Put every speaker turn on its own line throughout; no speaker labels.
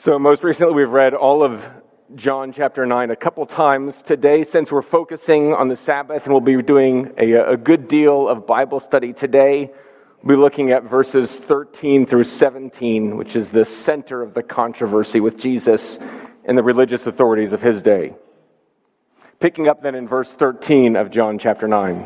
So most recently we've read all of John chapter 9 a couple times. Today, since we're focusing on the Sabbath and we'll be doing a good deal of Bible study today, we'll be looking at verses 13 through 17, which is the center of the controversy with Jesus and the religious authorities of his day. Picking up then in verse 13 of John chapter 9.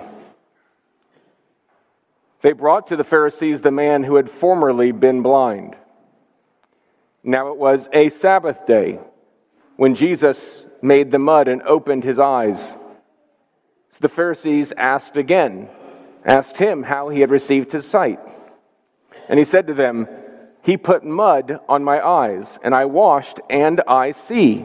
They brought to the Pharisees the man who had formerly been blind. Now it was a Sabbath day when Jesus made the mud and opened his eyes. So the Pharisees asked him how he had received his sight. And he said to them, "He put mud on my eyes, and I washed, and I see."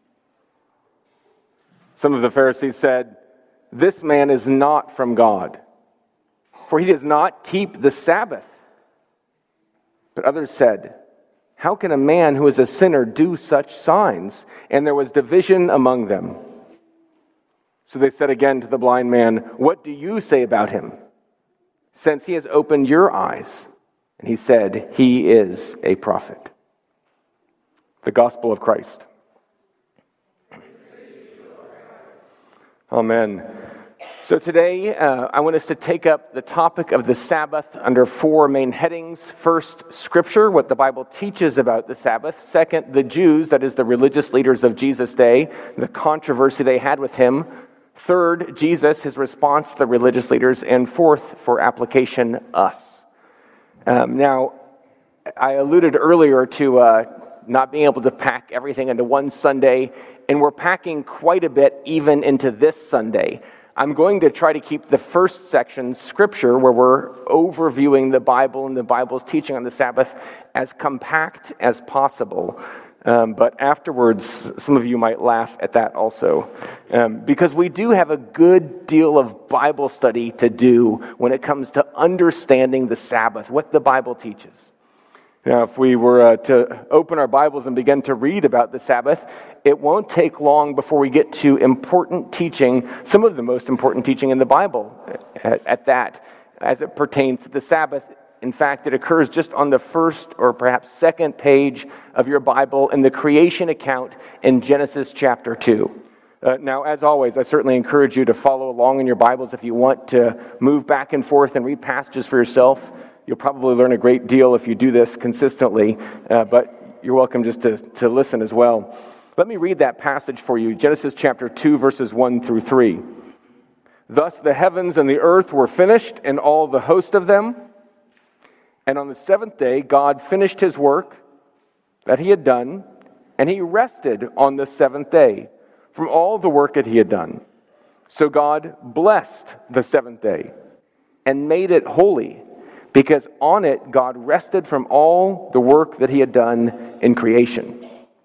Some of the Pharisees said, "This man is not from God, for he does not keep the Sabbath." But others said, "How can a man who is a sinner do such signs?" And there was division among them. So they said again to the blind man, "What do you say about him, since he has opened your eyes?" And he said, "He is a prophet." The Gospel of Christ. Amen. So today, I want us to take up the topic of the Sabbath under four main headings. First, Scripture, what the Bible teaches about the Sabbath. Second, the Jews, that is the religious leaders of Jesus' day, the controversy they had with him. Third, Jesus, his response to the religious leaders. And fourth, for application, us. Now, I alluded earlier to not being able to pack everything into one Sunday, and we're packing quite a bit even into this Sunday. I'm going to try to keep the first section, Scripture, where we're overviewing the Bible and the Bible's teaching on the Sabbath, as compact as possible. But afterwards, some of you might laugh at that also. Because we do have a good deal of Bible study to do when it comes to understanding the Sabbath, what the Bible teaches. Now, if we were to open our Bibles and begin to read about the Sabbath, it won't take long before we get to important teaching, some of the most important teaching in the Bible at that, as it pertains to the Sabbath. In fact, it occurs just on the first or perhaps second page of your Bible in the creation account in Genesis chapter 2. Now, as always, I certainly encourage you to follow along in your Bibles if you want to move back and forth and read passages for yourself. You'll probably learn a great deal if you do this consistently, but you're welcome just to listen as well. Let me read that passage for you, Genesis chapter 2, verses 1 through 3. "Thus the heavens and the earth were finished, and all the host of them. And on the seventh day God finished his work that he had done, and he rested on the seventh day from all the work that he had done. So God blessed the seventh day and made it holy, because on it God rested from all the work that he had done in creation."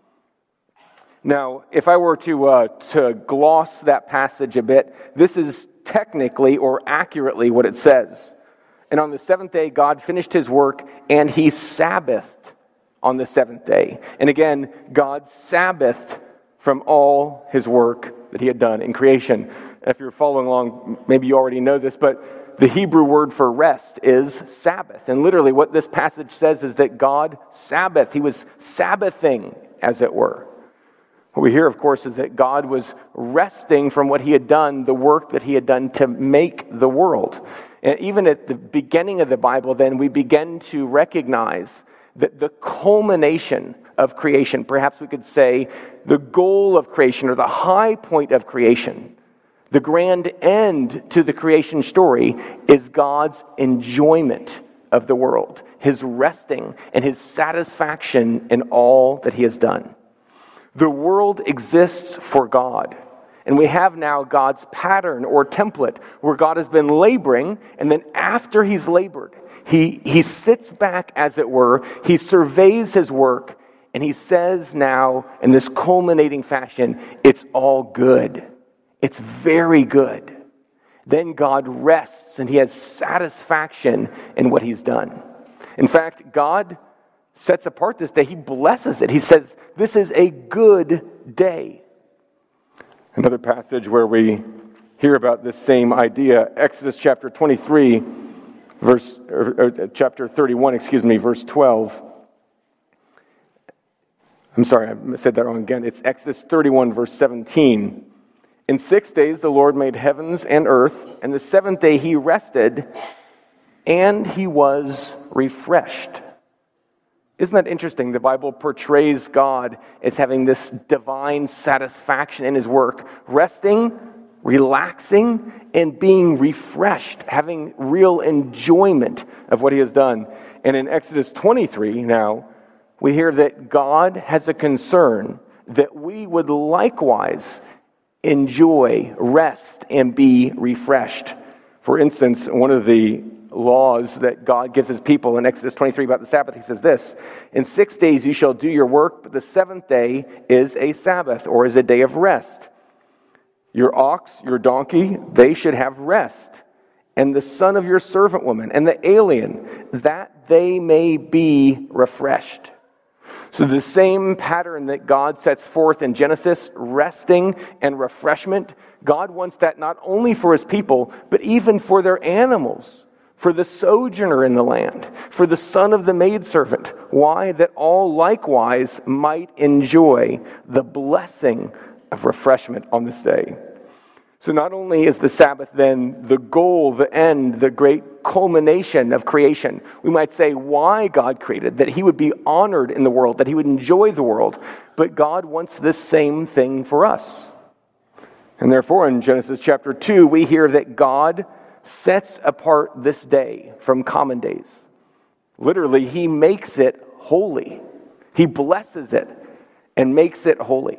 Now, if I were to gloss that passage a bit, this is technically or accurately what it says. "And on the seventh day God finished his work, and he Sabbathed on the seventh day." And again, God Sabbathed from all his work that he had done in creation. If you're following along, maybe you already know this, but the Hebrew word for rest is Sabbath. And literally what this passage says is that God Sabbathed. He was Sabbathing, as it were. What we hear, of course, is that God was resting from what he had done, the work that he had done to make the world. And even at the beginning of the Bible, then, we begin to recognize that the culmination of creation, perhaps we could say the goal of creation or the high point of creation, the grand end to the creation story, is God's enjoyment of the world, his resting and his satisfaction in all that he has done. The world exists for God, and we have now God's pattern or template where God has been laboring, and then after he's labored, he sits back, as it were, he surveys his work, and he says now, in this culminating fashion, it's all good. It's very good. Then God rests, and he has satisfaction in what he's done. In fact, God sets apart this day. He blesses it. He says, this is a good day. Another passage where we hear about this same idea, Exodus chapter 23, chapter 31, verse 12. I'm sorry, I said that wrong again. It's Exodus 31, verse 17. In 6 days the Lord made heavens and earth, and the seventh day he rested, and he was refreshed. Isn't that interesting? The Bible portrays God as having this divine satisfaction in his work, resting, relaxing, and being refreshed, having real enjoyment of what he has done. And in Exodus 23 now, we hear that God has a concern that we would likewise enjoy, rest, and be refreshed. For instance, one of the laws that God gives his people in Exodus 23 about the Sabbath, he says this: in 6 days you shall do your work, but the seventh day is a Sabbath, or is a day of rest. Your ox, your donkey, they should have rest, and the son of your servant woman, and the alien, that they may be refreshed. So the same pattern that God sets forth in Genesis, resting and refreshment, God wants that not only for his people, but even for their animals, for the sojourner in the land, for the son of the maidservant. Why? That all likewise might enjoy the blessing of refreshment on this day. So not only is the Sabbath then the goal, the end, the great culmination of creation, we might say why God created, that he would be honored in the world, that he would enjoy the world, but God wants this same thing for us. And therefore in Genesis chapter 2, we hear that God sets apart this day from common days. Literally, he makes it holy. He blesses it and makes it holy.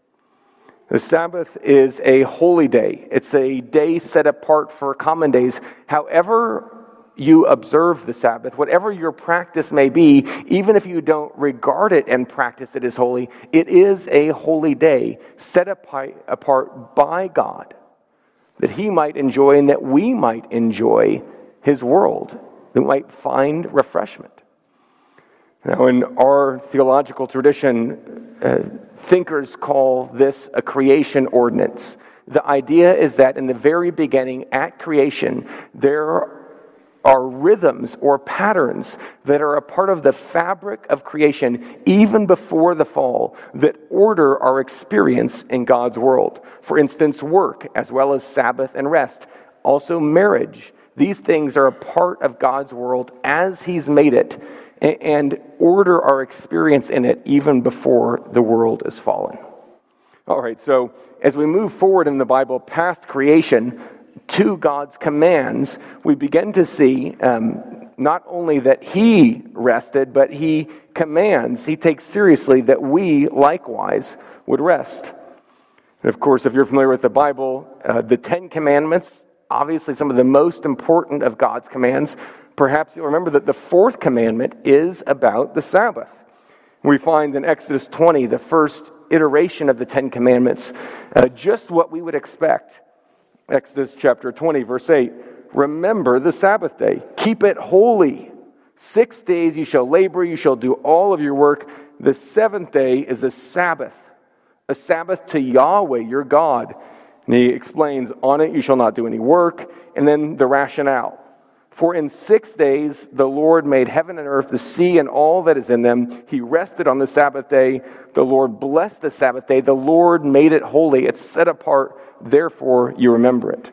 The Sabbath is a holy day. It's a day set apart for common days. However you observe the Sabbath, whatever your practice may be, even if you don't regard it and practice it as holy, it is a holy day set apart by God, that he might enjoy and that we might enjoy his world, that we might find refreshment. Now, in our theological tradition, thinkers call this a creation ordinance. The idea is that in the very beginning, at creation, there are rhythms or patterns that are a part of the fabric of creation, even before the fall, that order our experience in God's world. For instance, work, as well as Sabbath and rest. Also marriage. These things are a part of God's world as he's made it, and order our experience in it even before the world is fallen. All right, so as we move forward in the Bible past creation to God's commands, we begin to see not only that he rested, but he commands, he takes seriously that we likewise would rest. And of course, if you're familiar with the Bible, the Ten Commandments, obviously some of the most important of God's commands. Perhaps you'll remember that the fourth commandment is about the Sabbath. We find in Exodus 20, the first iteration of the Ten Commandments, just what we would expect. Exodus chapter 20, verse 8, remember the Sabbath day, keep it holy. 6 days you shall labor, you shall do all of your work. The seventh day is a Sabbath to Yahweh, your God. And he explains, on it you shall not do any work, and then the rationale. For in 6 days the Lord made heaven and earth, the sea and all that is in them. He rested on the Sabbath day. The Lord blessed the Sabbath day. The Lord made it holy. It's set apart. Therefore you remember it.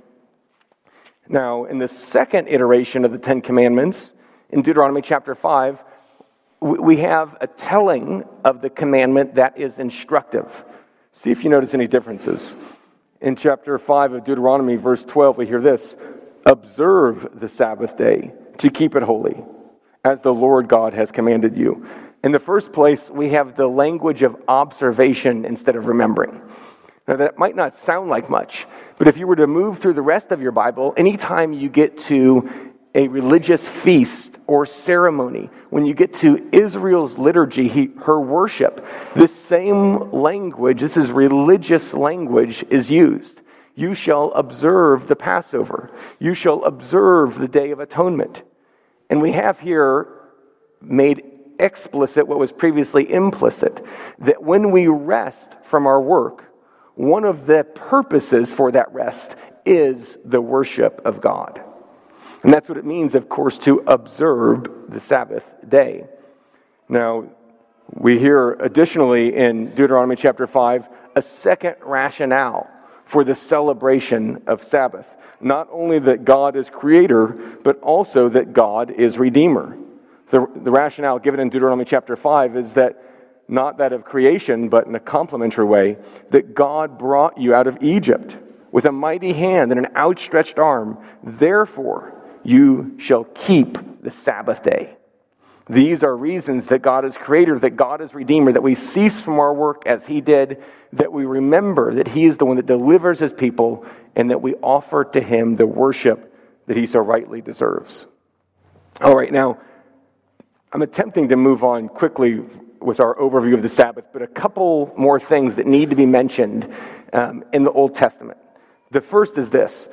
Now, in the second iteration of the Ten Commandments, in Deuteronomy chapter 5, we have a telling of the commandment that is instructive. See if you notice any differences. In chapter 5 of Deuteronomy, verse 12, we hear this: observe the Sabbath day to keep it holy, as the Lord God has commanded you. In the first place, we have the language of observation instead of remembering. Now, that might not sound like much, but if you were to move through the rest of your Bible, anytime you get to a religious feast or ceremony, when you get to Israel's liturgy, her worship, this same language, this is religious language, is used. You shall observe the Passover. You shall observe the Day of Atonement. And we have here made explicit what was previously implicit, that when we rest from our work, one of the purposes for that rest is the worship of God. And that's what it means, of course, to observe the Sabbath day. Now, We hear additionally in Deuteronomy chapter 5 a second rationale for the celebration of Sabbath. Not only that God is creator, but also that God is redeemer. The rationale given in Deuteronomy chapter 5 is that not that of creation, but in a complementary way, that God brought you out of Egypt with a mighty hand and an outstretched arm. Therefore, you shall keep the Sabbath day. These are reasons that God is creator, that God is redeemer, that we cease from our work as he did, that we remember that he is the one that delivers his people, and that we offer to him the worship that he so rightly deserves. All right, now, I'm attempting to move on quickly with our overview of the Sabbath, but a couple more things that need to be mentioned in the Old Testament. The first is this,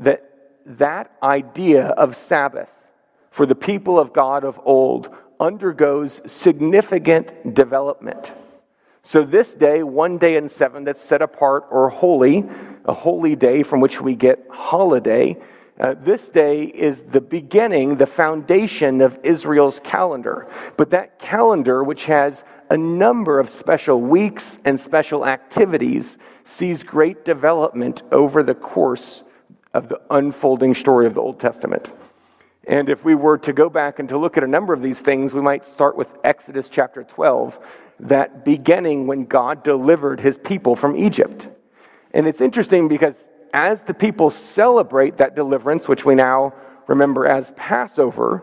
that idea of Sabbath for the people of God of old undergoes significant development. So this day, one day in seven that's set apart or holy, a holy day from which we get holiday, this day is the beginning, the foundation of Israel's calendar. But that calendar, which has a number of special weeks and special activities, sees great development over the course of the unfolding story of the Old Testament. And if we were to go back and to look at a number of these things, we might start with Exodus chapter 12, that beginning when God delivered his people from Egypt. And it's interesting because as the people celebrate that deliverance, which we now remember as Passover,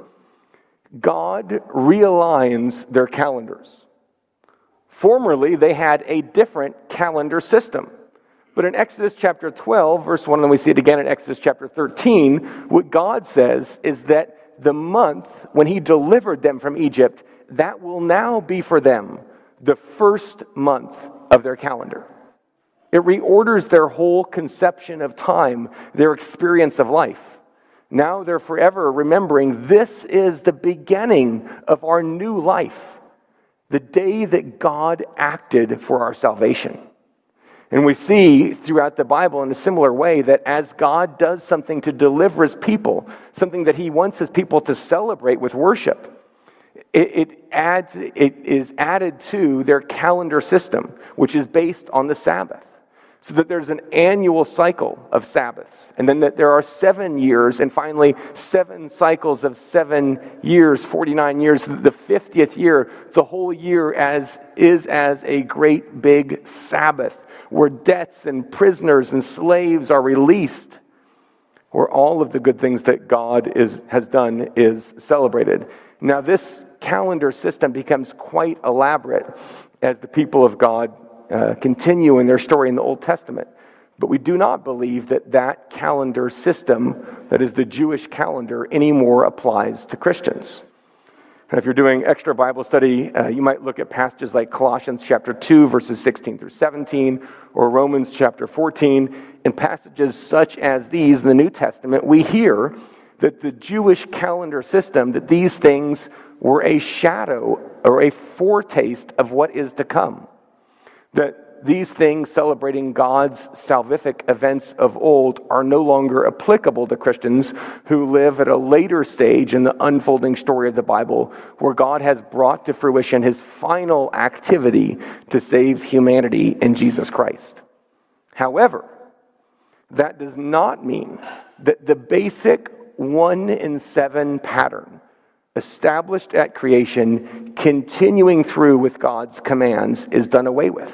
God realigns their calendars. Formerly, they had a different calendar system. But in Exodus chapter 12, verse 1, and then we see it again in Exodus chapter 13, what God says is that the month when he delivered them from Egypt, that will now be for them the first month of their calendar. It reorders their whole conception of time, their experience of life. Now they're forever remembering this is the beginning of our new life, the day that God acted for our salvation. And we see throughout the Bible in a similar way that as God does something to deliver his people, something that he wants his people to celebrate with worship, it is added to their calendar system, which is based on the Sabbath. So that there's an annual cycle of Sabbaths, and then that there are 7 years, and finally 7 cycles of 7 years, 49 years. The 50th year, the whole year is as a great big Sabbath, where debts and prisoners and slaves are released, where all of the good things that God has done is celebrated. Now this calendar system becomes quite elaborate as the people of God continue in their story in the Old Testament. But we do not believe that calendar system, that is the Jewish calendar, anymore applies to Christians. And if you're doing extra Bible study, you might look at passages like Colossians chapter 2, verses 16 through 17, or Romans chapter 14. In passages such as these in the New Testament, we hear that the Jewish calendar system, that these things were a shadow or a foretaste of what is to come. That these things celebrating God's salvific events of old are no longer applicable to Christians who live at a later stage in the unfolding story of the Bible, where God has brought to fruition his final activity to save humanity in Jesus Christ. However, that does not mean that the basic 1 in 7 pattern established at creation, continuing through with God's commands, is done away with.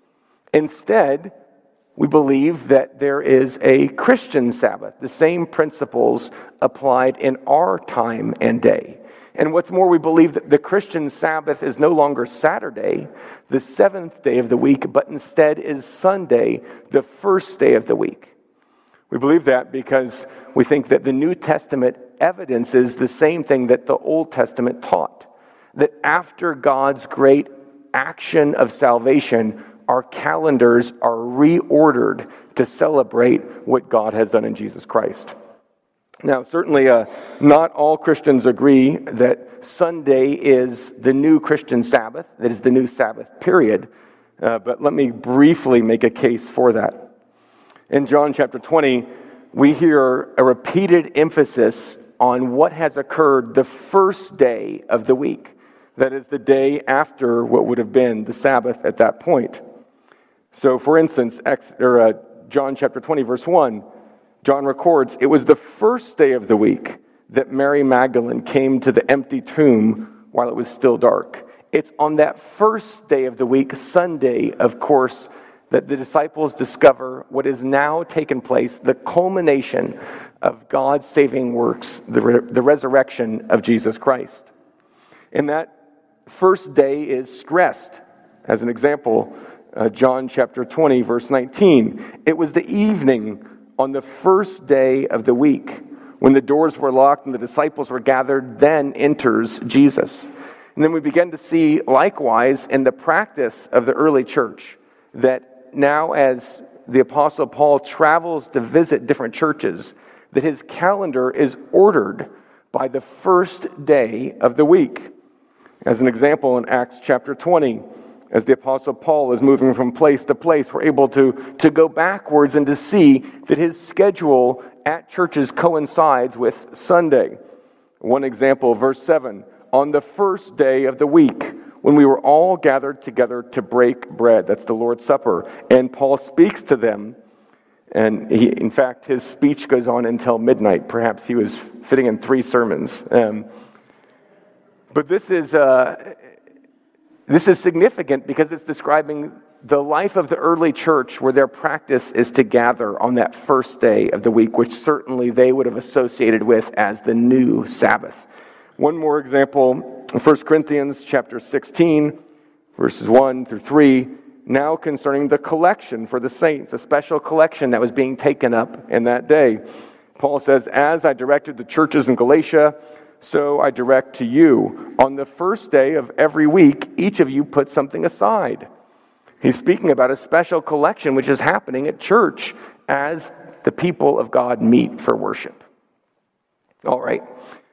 Instead, we believe that there is a Christian Sabbath, the same principles applied in our time and day. And what's more, we believe that the Christian Sabbath is no longer Saturday, the 7th day of the week, but instead is Sunday, the first day of the week. We believe that because we think that the New Testament evidences the same thing that the Old Testament taught. That after God's great action of salvation, our calendars are reordered to celebrate what God has done in Jesus Christ. Now, certainly not all Christians agree that Sunday is the new Christian Sabbath, that is the new Sabbath period, but let me briefly make a case for that. In John chapter 20, we hear a repeated emphasis on what has occurred the first day of the week. That is the day after what would have been the Sabbath at that point. So, for instance, John chapter 20, verse 1, John records, it was the first day of the week that Mary Magdalene came to the empty tomb while it was still dark. It's on that first day of the week, Sunday, of course, that the disciples discover what is now taken place, the culmination of God's saving works, the resurrection of Jesus Christ. And that first day is stressed. As an example, John chapter 20, verse 19. It was the evening on the first day of the week when the doors were locked and the disciples were gathered, then enters Jesus. And then we begin to see, likewise, in the practice of the early church, that now as the Apostle Paul travels to visit different churches, that his calendar is ordered by the first day of the week. As an example, in Acts chapter 20, as the Apostle Paul is moving from place to place, we're able to go backwards and to see that his schedule at churches coincides with Sunday. One example, verse 7, on the first day of the week, when we were all gathered together to break bread. That's the Lord's Supper. And Paul speaks to them, and in fact, his speech goes on until midnight. Perhaps he was fitting in 3 sermons. But this is significant because it's describing the life of the early church, where their practice is to gather on that first day of the week, which certainly they would have associated with as the new Sabbath. One more example, 1 Corinthians chapter 16, verses 1 through 3, now concerning the collection for the saints, a special collection that was being taken up in that day. Paul says, as I directed the churches in Galatia, so I direct to you. On the first day of every week, each of you put something aside. He's speaking about a special collection which is happening at church as the people of God meet for worship. All right.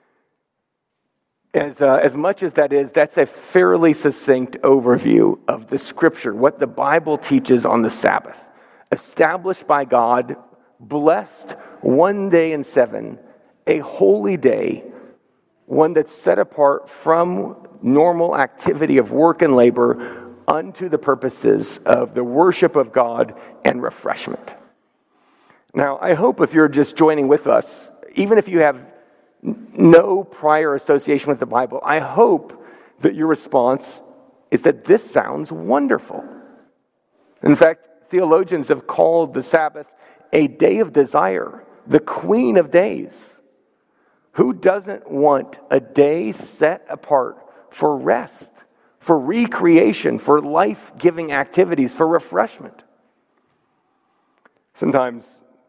As much as that is, that's a fairly succinct overview of the Scripture, what the Bible teaches on the Sabbath. Established by God, blessed one day in 7, a holy day, one that's set apart from normal activity of work and labor unto the purposes of the worship of God and refreshment. Now, I hope if you're just joining with us, even if you have no prior association with the Bible, I hope that your response is that this sounds wonderful. In fact, theologians have called the Sabbath a day of desire, the queen of days. Who doesn't want a day set apart for rest, for recreation, for life-giving activities, for refreshment? Sometimes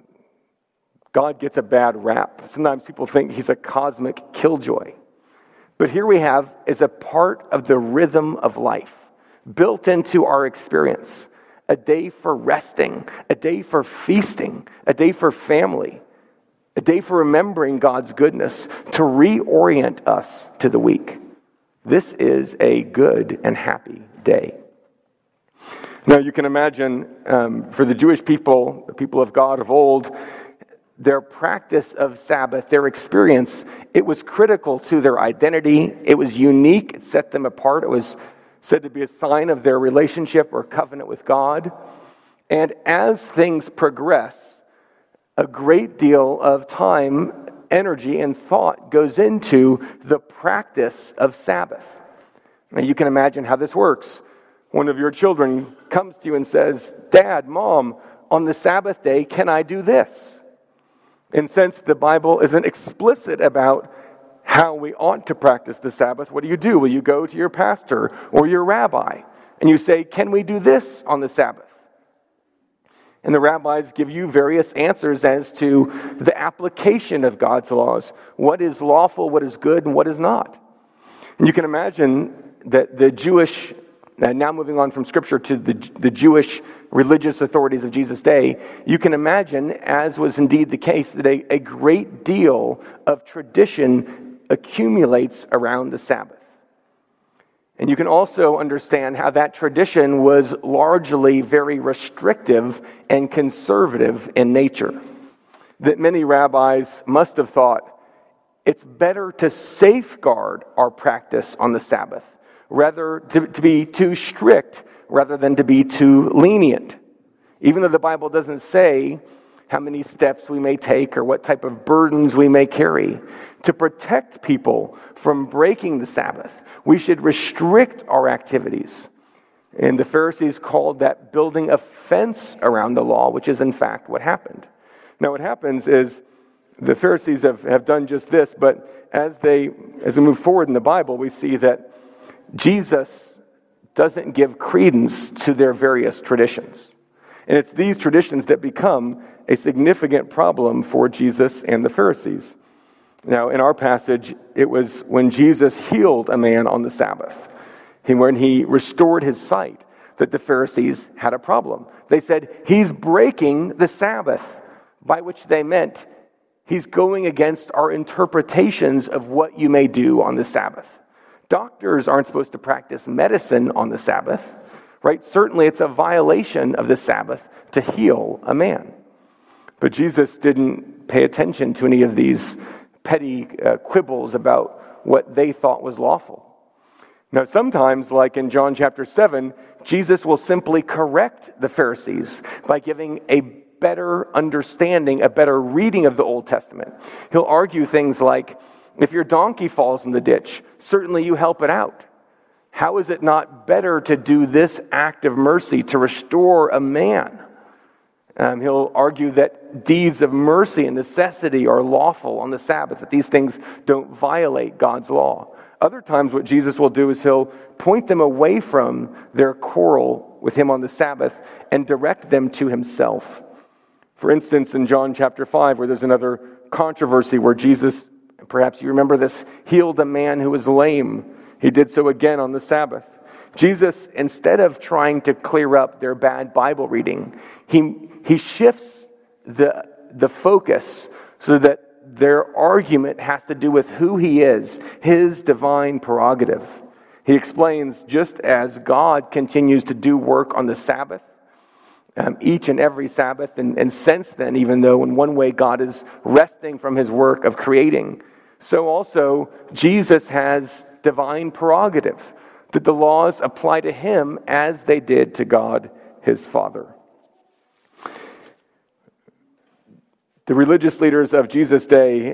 God gets a bad rap. Sometimes people think he's a cosmic killjoy. But here we have is a part of the rhythm of life, built into our experience. A day for resting, a day for feasting, a day for family, a day for remembering God's goodness, to reorient us to the week. This is a good and happy day. Now you can imagine for the Jewish people, the people of God of old, their practice of Sabbath, their experience, it was critical to their identity. It was unique. It set them apart. It was said to be a sign of their relationship or covenant with God. And as things progress, a great deal of time, energy, and thought goes into the practice of Sabbath. Now you can imagine how this works. One of your children comes to you and says, Dad, Mom, on the Sabbath day, can I do this? And since the Bible isn't explicit about how we ought to practice the Sabbath, what do? Will you go to your pastor or your rabbi and you say, can we do this on the Sabbath? And the rabbis give you various answers as to the application of God's laws. What is lawful, what is good, and what is not. And you can imagine that the Jewish, now moving on from Scripture to the Jewish religious authorities of Jesus' day, you can imagine, as was indeed the case, that a great deal of tradition accumulates around the Sabbath. And you can also understand how that tradition was largely very restrictive and conservative in nature. That many rabbis must have thought, it's better to safeguard our practice on the Sabbath, rather to be too strict rather than to be too lenient. Even though the Bible doesn't say how many steps we may take or what type of burdens we may carry, to protect people from breaking the Sabbath, we should restrict our activities. And the Pharisees called that building a fence around the law, which is in fact what happened. Now what happens is the Pharisees have done just this, but as we move forward in the Bible, we see that Jesus doesn't give credence to their various traditions. And it's these traditions that become a significant problem for Jesus and the Pharisees. Now, in our passage, it was when Jesus healed a man on the Sabbath, when he restored his sight, that the Pharisees had a problem. They said, he's breaking the Sabbath, by which they meant he's going against our interpretations of what you may do on the Sabbath. Doctors aren't supposed to practice medicine on the Sabbath, right? Certainly it's a violation of the Sabbath to heal a man. But Jesus didn't pay attention to any of these petty quibbles about what they thought was lawful. Now, sometimes, like in John chapter 7, Jesus will simply correct the Pharisees by giving a better understanding, a better reading of the Old Testament. He'll argue things like, if your donkey falls in the ditch, certainly you help it out. How is it not better to do this act of mercy to restore a man? He'll argue that deeds of mercy and necessity are lawful on the Sabbath, that these things don't violate God's law. Other times what Jesus will do is he'll point them away from their quarrel with him on the Sabbath and direct them to himself. For instance, in John chapter 5, where there's another controversy where Jesus, perhaps you remember this, healed a man who was lame. He did so again on the Sabbath. Jesus, instead of trying to clear up their bad Bible reading, he shifts the focus so that their argument has to do with who he is, his divine prerogative. He explains, just as God continues to do work on the Sabbath, each and every Sabbath, and since then, even though in one way God is resting from his work of creating, so also Jesus has divine prerogative, that the laws apply to him as they did to God, his Father. The religious leaders of Jesus' day,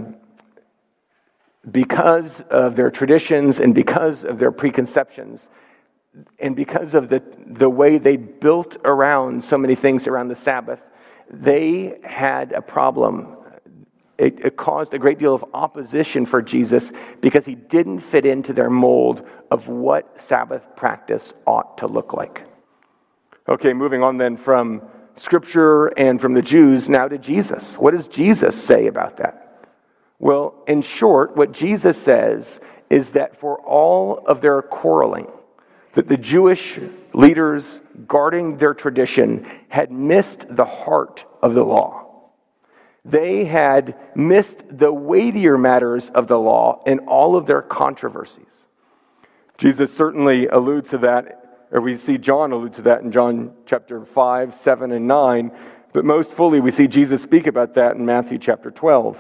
because of their traditions and because of their preconceptions, and because of the way they built around so many things around the Sabbath, they had a problem. It caused a great deal of opposition for Jesus because he didn't fit into their mold of what Sabbath practice ought to look like. Okay, moving on then from Scripture and from the Jews now to Jesus. What does Jesus say about that? Well, in short, what Jesus says is that for all of their quarreling, that the Jewish leaders guarding their tradition had missed the heart of the law. They had missed the weightier matters of the law in all of their controversies. Jesus certainly alludes to that, or we see John allude to that in John chapter 5, 7, and 9, but most fully we see Jesus speak about that in Matthew chapter 12.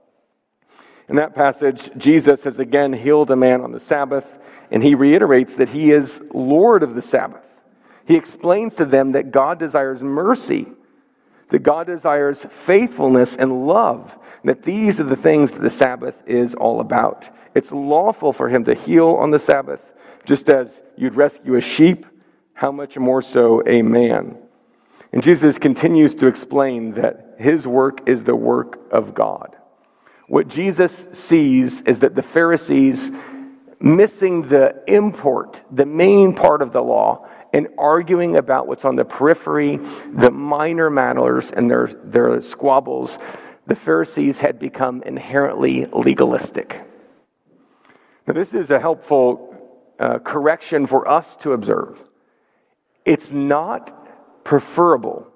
In that passage, Jesus has again healed a man on the Sabbath, and he reiterates that he is Lord of the Sabbath. He explains to them that God desires mercy, that God desires faithfulness and love, and that these are the things that the Sabbath is all about. It's lawful for him to heal on the Sabbath, just as you'd rescue a sheep, how much more so a man. And Jesus continues to explain that his work is the work of God. What Jesus sees is that the Pharisees, missing the import, the main part of the law, and arguing about what's on the periphery, the minor matters and their squabbles, the Pharisees had become inherently legalistic. Now, this is a helpful correction for us to observe. It's not preferable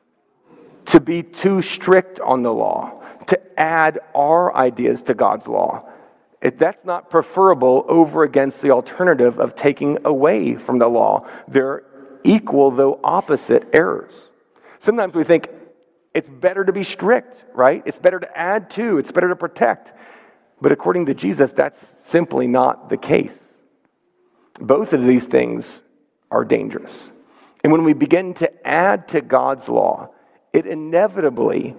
to be too strict on the law, to add our ideas to God's law. That's not preferable over against the alternative of taking away from the law. They're equal, though opposite, errors. Sometimes we think it's better to be strict, right? It's better to add to, it's better to protect. But according to Jesus, that's simply not the case. Both of these things are dangerous. And when we begin to add to God's law, it inevitably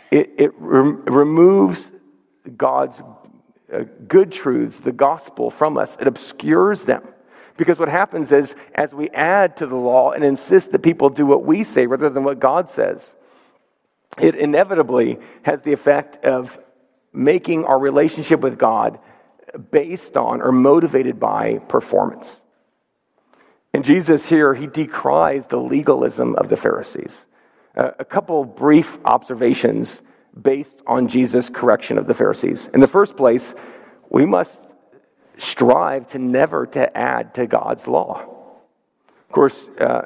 removes God's good truths, the gospel, from us. It obscures them. Because what happens is, as we add to the law and insist that people do what we say rather than what God says, it inevitably has the effect of making our relationship with God based on or motivated by performance. And Jesus here, he decries the legalism of the Pharisees. A couple brief observations based on Jesus' correction of the Pharisees. In the first place, we must strive to never to add to God's law. Of course,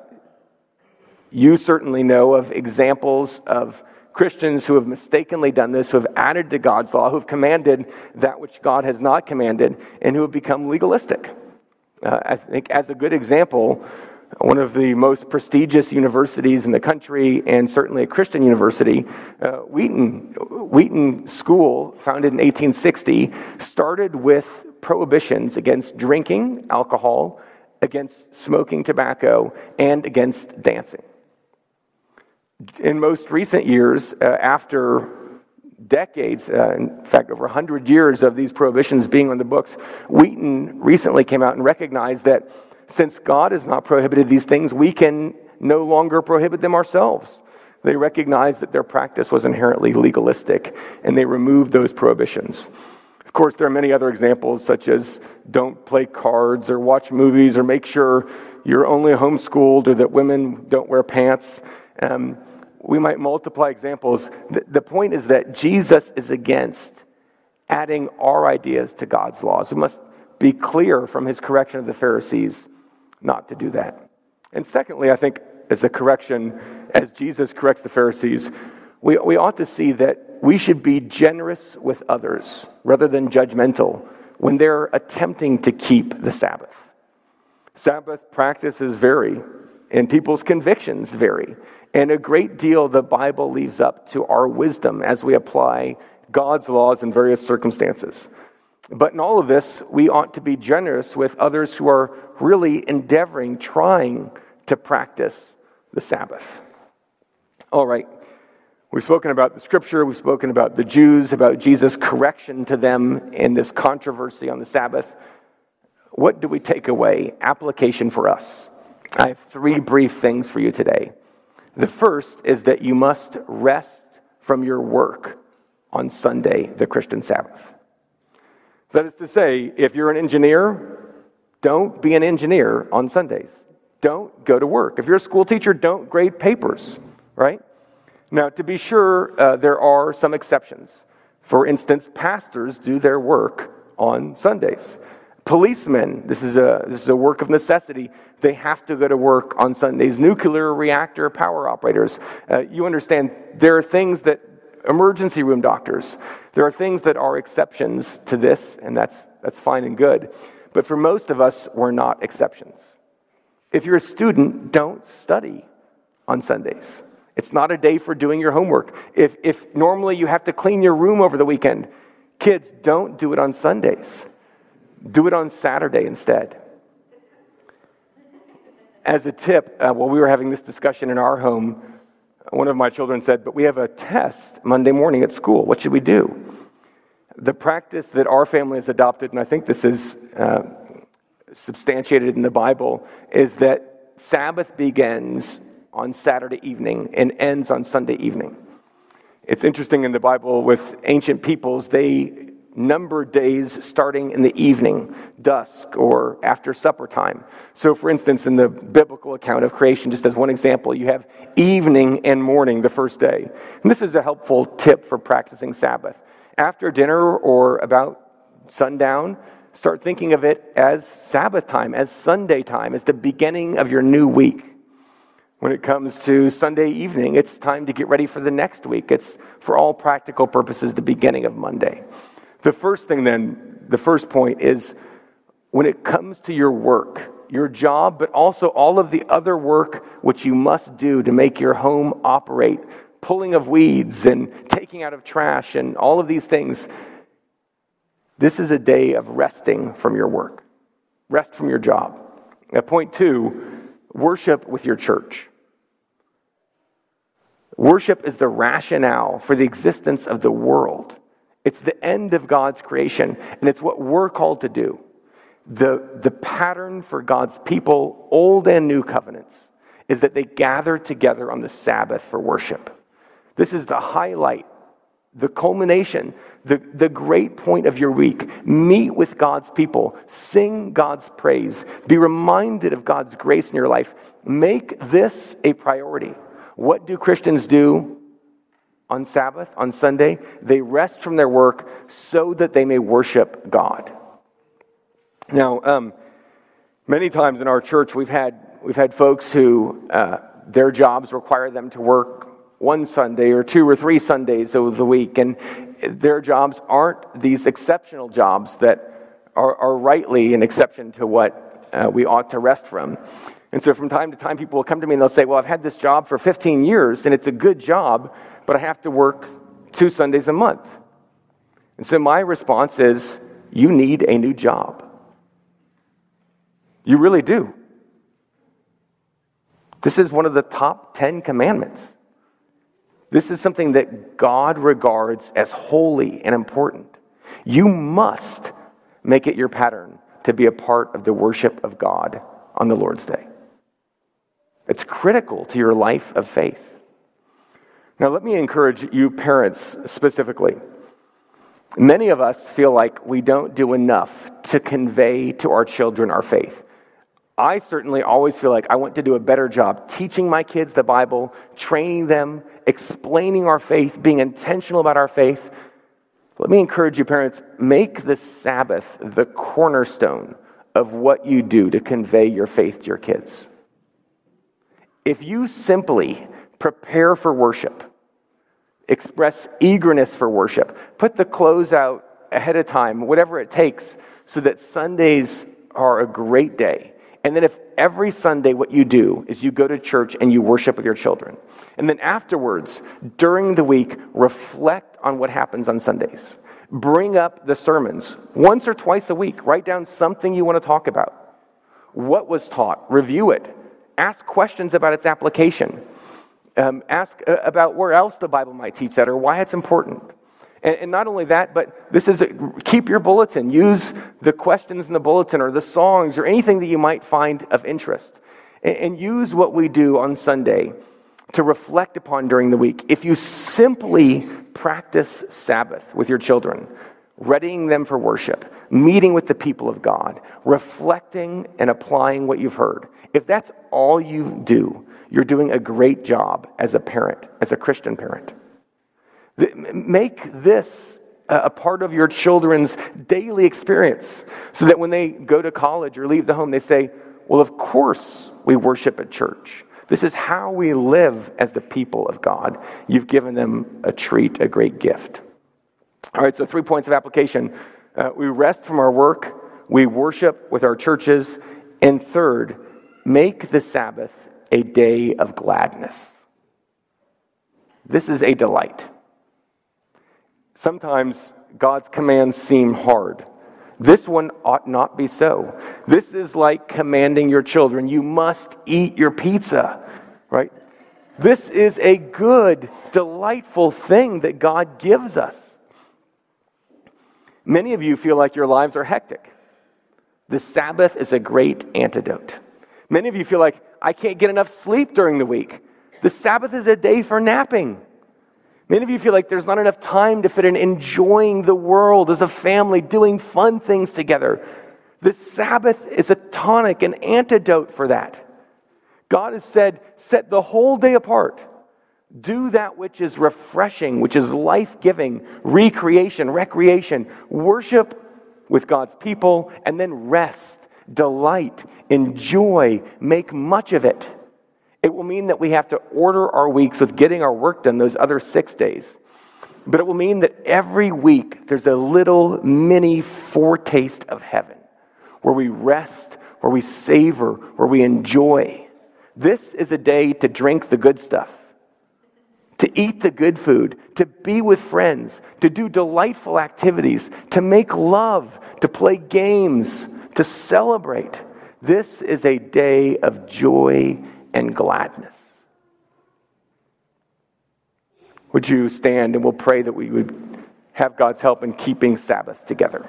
you certainly know of examples of Christians who have mistakenly done this, who have added to God's law, who have commanded that which God has not commanded, and who have become legalistic. I think as a good example, one of the most prestigious universities in the country, and certainly a Christian university, Wheaton School, founded in 1860, started with prohibitions against drinking alcohol, against smoking tobacco, and against dancing. In most recent years, after decades, in fact over 100 years of these prohibitions being on the books, Wheaton recently came out and recognized that since God has not prohibited these things, we can no longer prohibit them ourselves. They recognized that their practice was inherently legalistic, and they removed those prohibitions. Of course, there are many other examples, such as don't play cards or watch movies or make sure you're only homeschooled or that women don't wear pants. We might multiply examples. The point is that Jesus is against adding our ideas to God's laws. We must be clear from his correction of the Pharisees not to do that. And secondly, I think as a correction, as Jesus corrects the Pharisees, we ought to see that we should be generous with others rather than judgmental when they're attempting to keep the Sabbath. Sabbath practices vary, and people's convictions vary. And a great deal the Bible leaves up to our wisdom as we apply God's laws in various circumstances. But in all of this, we ought to be generous with others who are really endeavoring, trying to practice the Sabbath. All right. We've spoken about the Scripture. We've spoken about the Jews, about Jesus' correction to them in this controversy on the Sabbath. What do we take away? Application for us. I have 3 brief things for you today. The first is that you must rest from your work on Sunday, the Christian Sabbath. That is to say, if you're an engineer, don't be an engineer on Sundays. Don't go to work. If you're a school teacher, don't grade papers, right? Now, to be sure, there are some exceptions. For instance, pastors do their work on Sundays. Policemen, this is a work of necessity. They have to go to work on Sundays. Nuclear reactor power operators. You understand, there are things that emergency room doctors. There are things that are exceptions to this, and that's fine and good. But for most of us, we're not exceptions. If you're a student, don't study on Sundays. It's not a day for doing your homework. If normally you have to clean your room over the weekend, kids, don't do it on Sundays. Do it on Saturday instead. As a tip, while we were having this discussion in our home, one of my children said, but we have a test Monday morning at school. What should we do? The practice that our family has adopted, and I think this is substantiated in the Bible, is that Sabbath begins on Saturday evening and ends on Sunday evening. It's interesting in the Bible with ancient peoples, they number days starting in the evening, dusk, or after supper time. So for instance, in the biblical account of creation, just as one example, you have evening and morning the first day. And this is a helpful tip for practicing Sabbath. After dinner or about sundown, start thinking of it as Sabbath time, as Sunday time, as the beginning of your new week. When it comes to Sunday evening, it's time to get ready for the next week. It's, for all practical purposes, the beginning of Monday. The first thing then, the first point is, when it comes to your work, your job, but also all of the other work which you must do to make your home operate, pulling of weeds and taking out of trash and all of these things, this is a day of resting from your work. Rest from your job. Point 2, worship with your church. Worship is the rationale for the existence of the world. It's the end of God's creation, and it's what we're called to do. The pattern for God's people, old and new covenants, is that they gather together on the Sabbath for worship. This is the highlight, the culmination, the great point of your week. Meet with God's people. Sing God's praise. Be reminded of God's grace in your life. Make this a priority. What do Christians do on Sabbath, on Sunday? They rest from their work so that they may worship God. Now, many times in our church, we've had folks who their jobs require them to work one Sunday or 2 or 3 Sundays over the week, and their jobs aren't these exceptional jobs that are rightly an exception to what we ought to rest from. And so from time to time, people will come to me and they'll say, well, I've had this job for 15 years, and it's a good job, but I have to work 2 Sundays a month. And so my response is, you need a new job. You really do. This is one of the top 10 commandments. This is something that God regards as holy and important. You must make it your pattern to be a part of the worship of God on the Lord's Day. It's critical to your life of faith. Now, let me encourage you parents specifically. Many of us feel like we don't do enough to convey to our children our faith. I certainly always feel like I want to do a better job teaching my kids the Bible, training them, explaining our faith, being intentional about our faith. Let me encourage you parents, make the Sabbath the cornerstone of what you do to convey your faith to your kids. If you simply prepare for worship, express eagerness for worship, put the clothes out ahead of time, whatever it takes, so that Sundays are a great day. And then if every Sunday what you do is you go to church and you worship with your children. And then afterwards, during the week, reflect on what happens on Sundays. Bring up the sermons once or twice a week. Write down something you want to talk about. What was taught? Review it. Ask questions about its application. Ask about where else the Bible might teach that or why it's important. And not only that, but keep your bulletin. Use the questions in the bulletin or the songs or anything that you might find of interest. And use what we do on Sunday to reflect upon during the week. If you simply practice Sabbath with your children, readying them for worship, meeting with the people of God, reflecting and applying what you've heard, if that's all you do, you're doing a great job as a parent, as a Christian parent. Make this a part of your children's daily experience so that when they go to college or leave the home, they say, well, of course we worship at church. This is how we live as the people of God. You've given them a treat, a great gift. All right, so 3 points of application. We rest from our work. We worship with our churches. And third, make the Sabbath a day of gladness. This is a delight. Sometimes God's commands seem hard. This one ought not be so. This is like commanding your children, you must eat your pizza, right? This is a good, delightful thing that God gives us. Many of you feel like your lives are hectic. The Sabbath is a great antidote. Many of you feel like, I can't get enough sleep during the week. The Sabbath is a day for napping. Many of you feel like there's not enough time to fit in enjoying the world as a family, doing fun things together. The Sabbath is a tonic, an antidote for that. God has said, set the whole day apart. Do that which is refreshing, which is life-giving, recreation, recreation. Worship with God's people, and then rest, delight, enjoy, make much of it. It will mean that we have to order our weeks with getting our work done those other 6 days. But it will mean that every week there's a little mini foretaste of heaven where we rest, where we savor, where we enjoy. This is a day to drink the good stuff, to eat the good food, to be with friends, to do delightful activities, to make love, to play games, to celebrate. This is a day of joy and gladness. Would you stand and we'll pray that we would have God's help in keeping Sabbath together.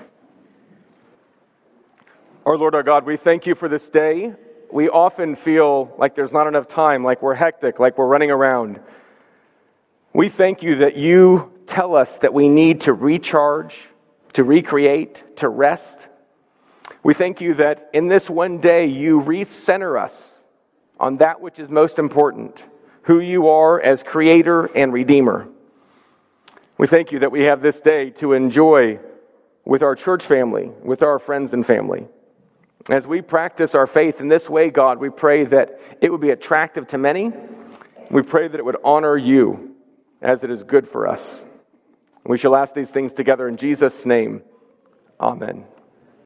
Our Lord, our God, we thank you for this day. We often feel like there's not enough time, like we're hectic, like we're running around. We thank you that you tell us that we need to recharge, to recreate, to rest. We thank you that in this one day you recenter us on that which is most important, who you are as Creator and Redeemer. We thank you that we have this day to enjoy with our church family, with our friends and family. As we practice our faith in this way, God, we pray that it would be attractive to many. We pray that it would honor you as it is good for us. We shall ask these things together in Jesus' name. Amen.